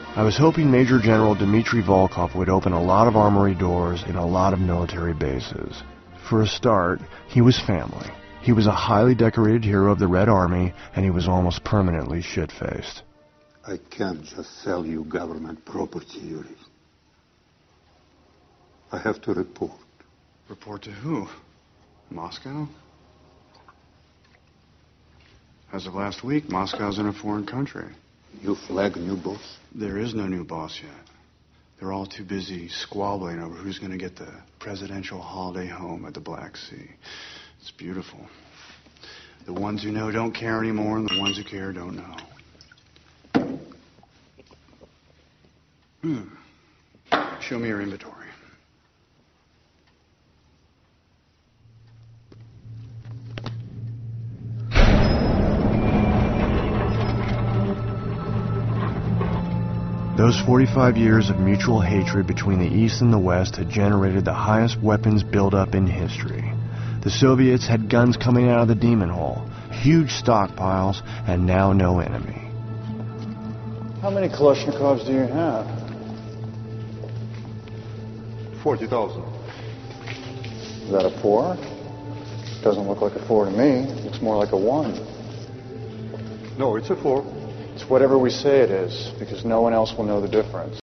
I was hoping Major General Dmitry Volkov would open a lot of armory doors in a lot of military bases. For a start, he was family. He was a highly decorated hero of the Red Army, and he was almost permanently shit-faced. I can't just sell you government property, Yuri. I have to report. Report to who? Moscow? As of last week, Moscow's in a foreign country. You flag a new boss? There is no new boss yet. They're all too busy squabbling over who's going to get the presidential holiday home at the Black Sea. It's beautiful. The ones who know don't care anymore, and the ones who care don't know. Show me your inventory. Those 45 years of mutual hatred between the East and the West had generated the highest weapons buildup in history. The Soviets had guns coming out of the demon hole, huge stockpiles, and now no enemy. How many Kalashnikovs do you have? 40,000. Is that a 4? Doesn't look like a 4 to me. Looks more like a 1. No, it's a 4. It's whatever we say it is, because no one else will know the difference.